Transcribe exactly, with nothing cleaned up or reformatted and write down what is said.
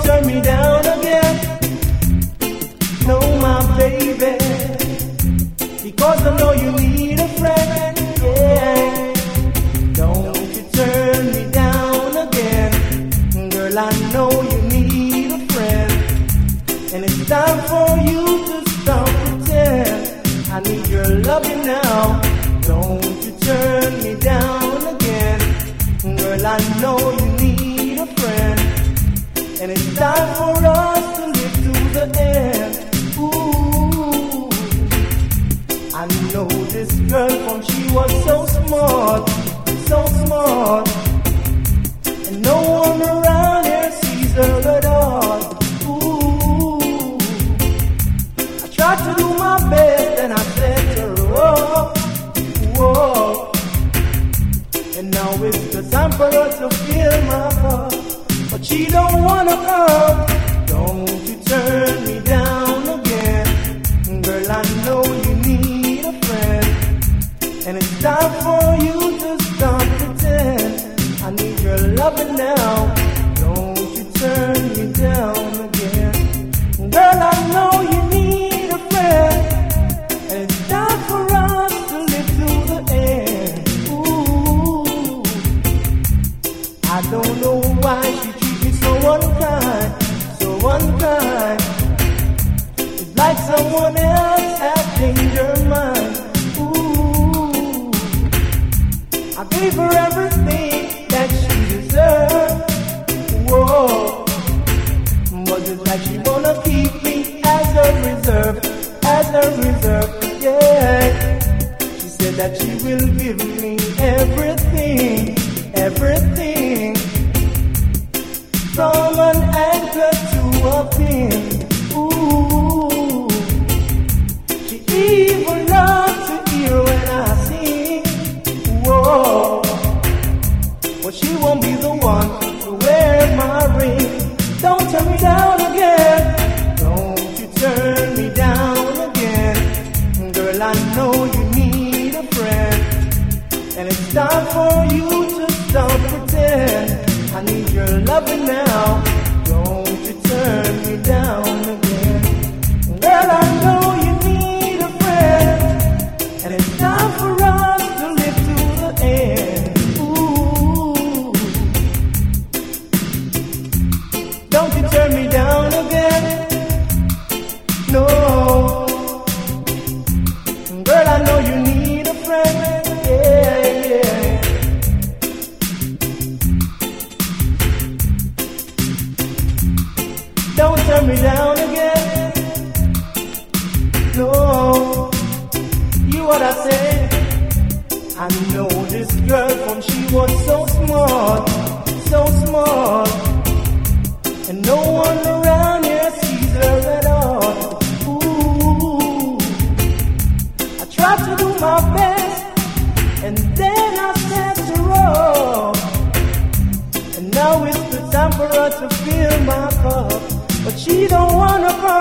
turn me down again. No, my baby, because I know you need a friend. Yeah, don't you turn me down again. Girl, I know you need a friend, and it's time for you to stop pretend. I need your loving now. Don't you turn me down again. Girl, I know you need a friend, and it's time for us to live to the end. Ooh, I know this girl from she was so smart, so smart, and no one around here sees her at all. Ooh, I tried to do my best and I set her up. Whoa. And now it's the time for her to fill my cup, but she don't wanna come. Don't you turn me down again. Girl, I know you need a friend, and it's time for you to stop pretend. I need your loving now. Don't you turn me down again. Girl, I know you need a friend, and it's time for us to live to the end. Ooh, I don't know why she treats me so unkind, so unkind. It's like someone else has changed her mind. Ooh, I gave her everything that she deserved. Whoa, but it's like she wanna keep me as a reserve, as a reserve. Yeah, she said that she will give me everything, everything, from an anchor to a pin. Ooh, she even loves to hear when I sing. Whoa, but she won't be the one to wear my ring. Don't turn me down again. Don't you turn me down again. Girl, I know you need a friend, and it's time for you to stop pretend. I need your loving now. Don't you turn me down again. Girl, I know you need a friend, and it's time for us to live to the end. Ooh, don't you turn me down again. No, girl, I know you need a friend. Yeah, yeah. Don't turn me down again. No, you what I say. I know this girl from she was so smart, so smart, and no one around here sees her at all. Ooh, I tried to do my best, and then I set her up, and now it's the time for her to fill my cup, but she don't wanna come.